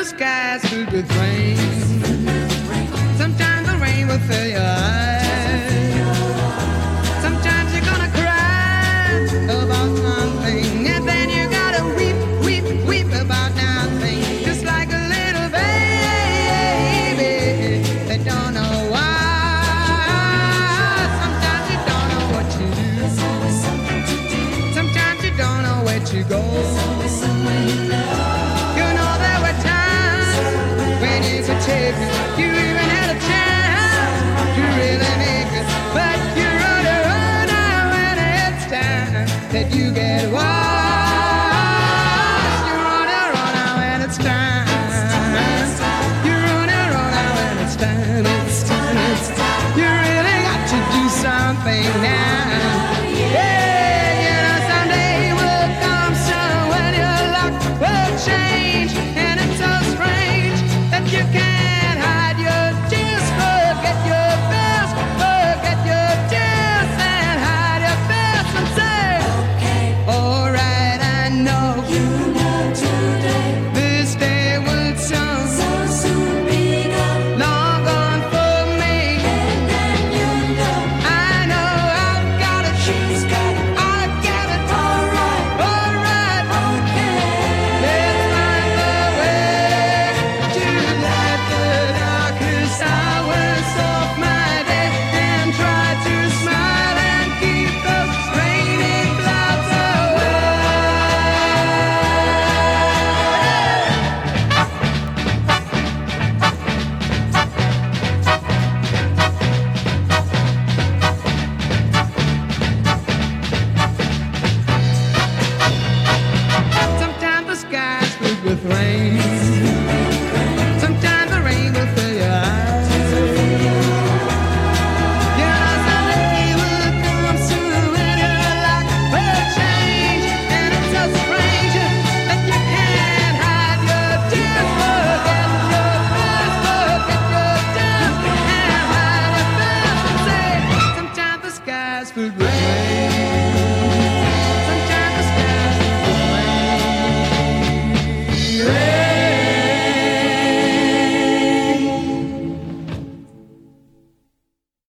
skies filled with rain. Sometimes the rain will fill your eyes. Sometimes you're gonna cry about nothing, and then you gotta weep, weep, weep about nothing. Just like a little baby that don't know why. Sometimes you don't know what you do. Sometimes you don't know where to go. Take it. You even had a chance to really make it, but you run around now, and it's time that you get what